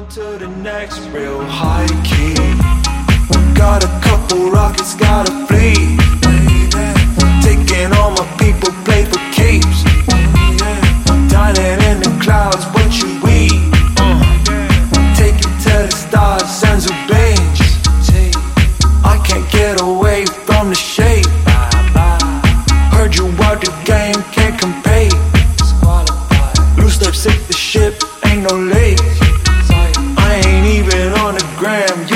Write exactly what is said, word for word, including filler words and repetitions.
to the next real high key. Got a couple rockets, gotta flee. Taking all my people, play for keeps. Dining in the clouds, what you eat. uh. Take it to the stars, Sanzu Beach. I can't get away from the shape. Heard you out the game, can't compete. Loose lips, hit the ship, ain't no lake. I ain't even on the gram.